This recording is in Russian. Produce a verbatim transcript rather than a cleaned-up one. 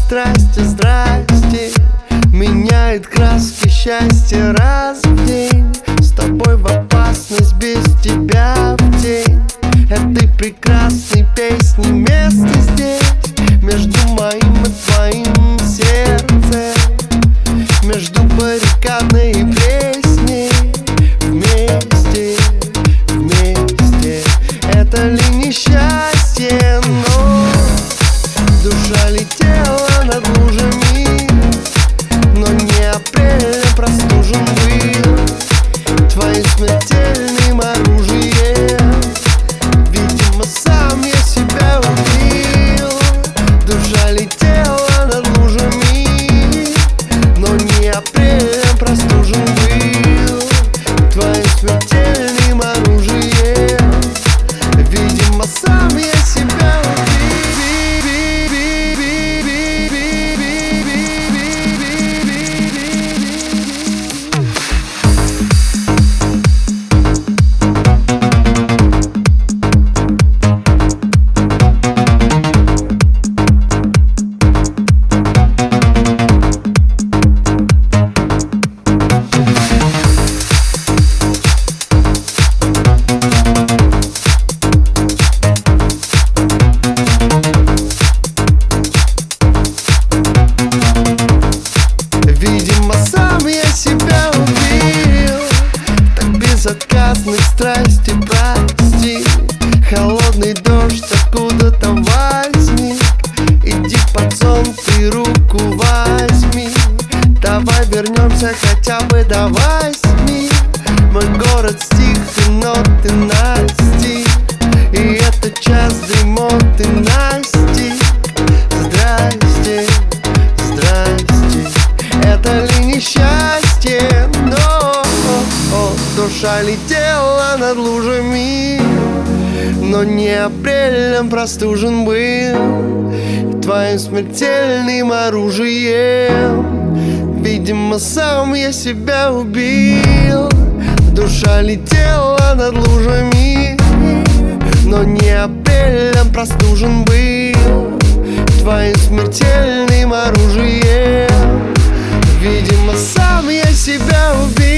страсти, здрасте. Меняет краски счастья раз в день. С тобой в опасность, без тебя в тень. Этой прекрасной песни место здесь, между моим и твоим сердцем, между баррикадной и песней. Вместе, вместе, это ли несчастье? Но душа летела над лужами, но не апрель простужен был твоим смертельным оружием. Видимо, сам я себя убил. Душа летела над лужами, но не апрель простужен был твоим смертельным оружием. Видимо, сам я себя Видимо, сам я себя убил. Так безотказной страсти, прости. Холодный дождь откуда-то возник. Иди под сон, ты руку возьми. Давай вернемся хотя бы до восьми. Мой город стих, ты ноты настиг. И это час дремоты настиг. Здрасте, здрасте, это ли несчастье? Но о, душа летела над лужами, но не апрелем простужен был твоим смертельным оружием. Видимо, сам я себя убил. Душа летела над лужами, но не апрелем простужен был твоим смертельным оружием. Видимо, сам я себя убил.